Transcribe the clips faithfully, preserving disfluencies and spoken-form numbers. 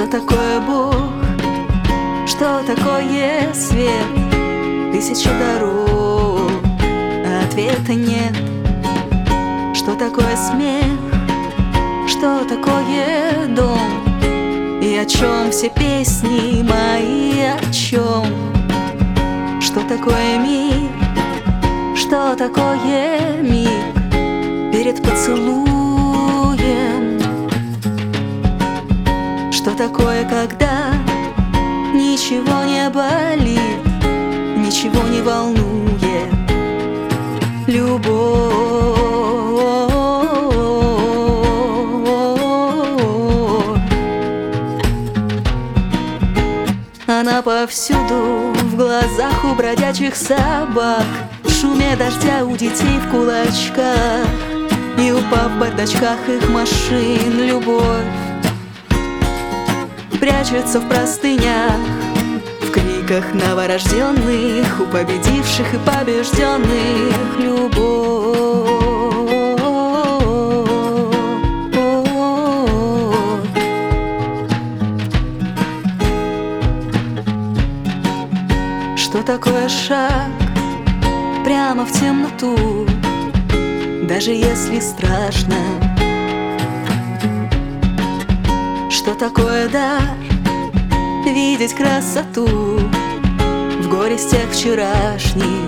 Что такое Бог? Что такое свет? Тысячи дорог, а ответа нет. Что такое смех? Что такое дом? И о чем все песни мои, о чем? Что такое мир? Что такое миг перед поцелуем? Что такое, когда ничего не болит, ничего не волнует? Любовь. Она повсюду, в глазах у бродячих собак, в шуме дождя у детей в кулачках и упав в бардачках их машин. Любовь прячется в простынях, в криках новорожденных, у победивших и побежденных. Любовь. Что такое шаг прямо в темноту, даже если страшно? Что такое дар видеть красоту в горестях вчерашних?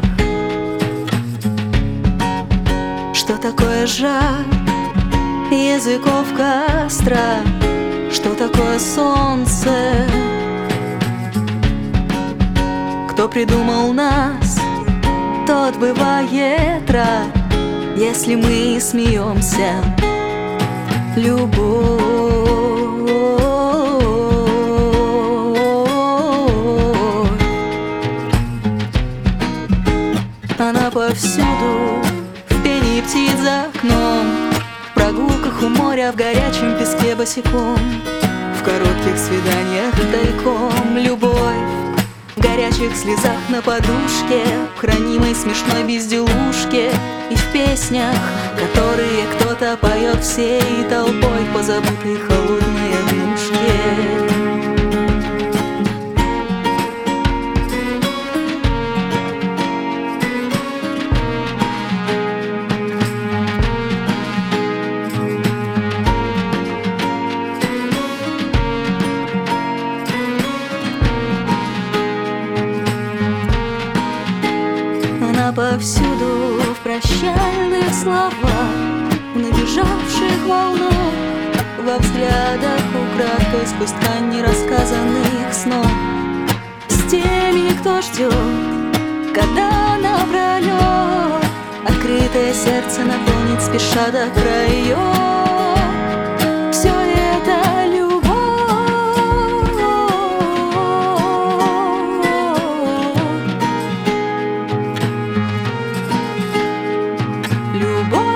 Что такое жар языков костра? Что такое солнце? Кто придумал нас, тот бывает рад, если мы смеемся. Любовь. Она повсюду, в пении птиц за окном, в прогулках у моря, в горячем песке босиком, в коротких свиданиях тайком. Любовь в горячих слезах на подушке, в хранимой смешной безделушке и в песнях, которые кто-то поет всей толпой по забытой холодной однушке. Она повсюду, в прощальных словах, в набежавших волнах, во взглядах украдкой сквозь ткань нерассказанных снов. С теми, кто ждет, когда напролет открытое сердце наполнить спеша до краев. Все это любовь. Любовь.